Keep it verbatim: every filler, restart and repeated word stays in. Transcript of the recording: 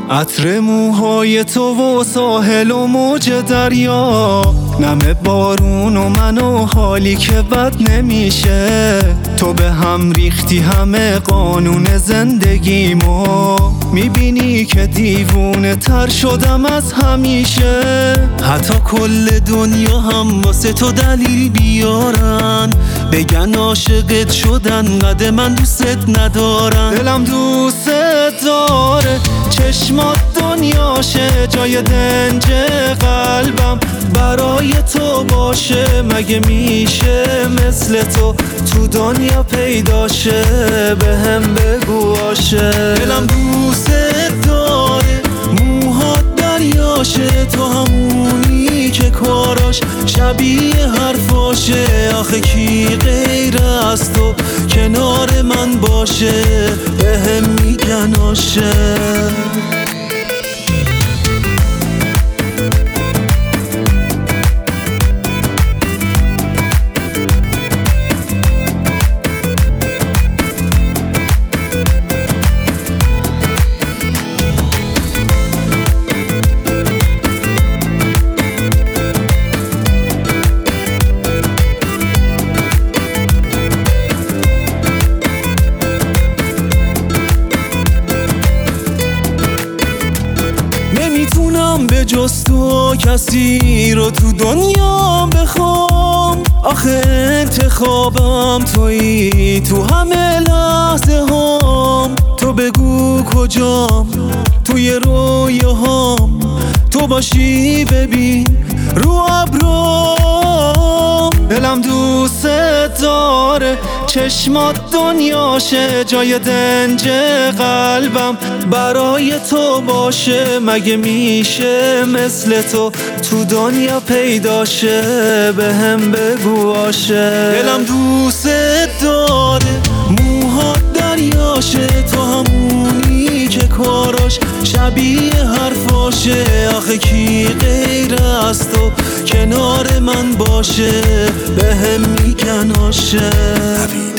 عطر موهای تو و ساحل و موج دریا، نم بارون و من و حالی که بد نمیشه. تو به هم ریختی همه قانون زندگیمو، میبینی که دیوونه تر شدم از همیشه. حتی کل دنیا هم واسه تو دلیل بیارن، بگن عاشقت شدن قد من دوست ندارن. دلم دوست داره، چشمات دنیاشه، جای دنج قلبم برای تو باشه. مگه میشه مثل تو تو دنیا پیداشه؟ به هم بگو عاشق. دلم دوست داره، موهات دریاشه، تو همونی که کاراش شبیه حرفاشه. آخه کی غیر از تو کنار من باشه؟ به هم میگن عاشق. نمیتونم به جز تو کسی رو تو دنیا بخوام. آخه انتخابم تویی تو همه لحظه هام. تو بگو کجام توی رویاهام، تو باشی ببین رو ابرام. دلم دوست داره، چشمات دنیاشه، جای دنج قلبم برای تو باشه. مگه میشه مثل تو تو دنیا پیداشه؟ به هم بگو عاشق. دلم دوست داره، موهات دریاشه، تو همونی که کاراش شبیه حرفاشه. آخه کی غیر از تو کنار من باشه؟ به هم میگن عاشق.